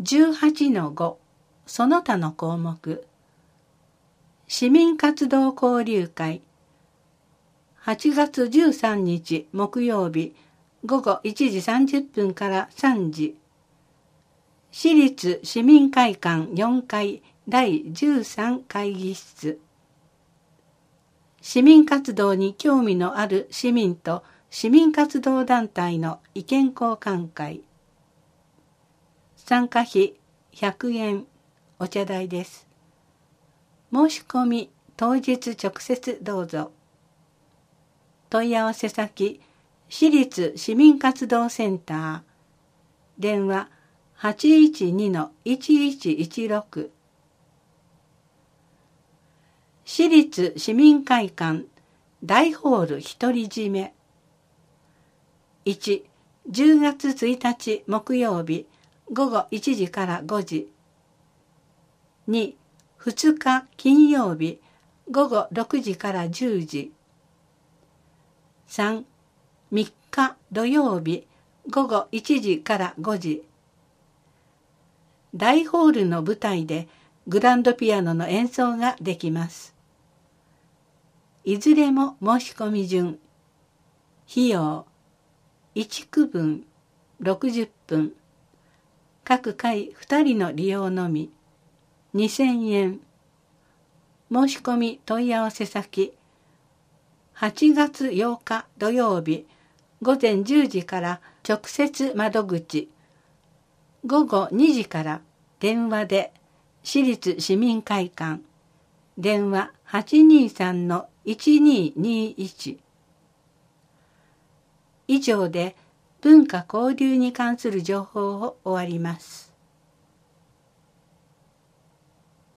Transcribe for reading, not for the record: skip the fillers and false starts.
18-5 その他の項目。市民活動交流会8月13日木曜日午後1時30分から3時。市立市民会館4階第13会議室。市民活動に興味のある市民と市民活動団体の意見交換会。参加費100円お茶代です。申し込み当日直接どうぞ。問い合わせ先市立市民活動センター電話 812-1116 市立市民会館大ホール独り占め1、10月1日木曜日午後1時から5時2、2日金曜日午後6時から10時3、3日土曜日午後1時から5時大ホールの舞台でグランドピアノの演奏ができます。いずれも申し込み順。費用1区分60分。各回2人の利用のみ。2000円。申し込み問い合わせ先。8月8日土曜日午前10時から直接窓口。午後2時から電話で市立市民会館。電話 823-1221 以上で文化交流に関する情報を終わります。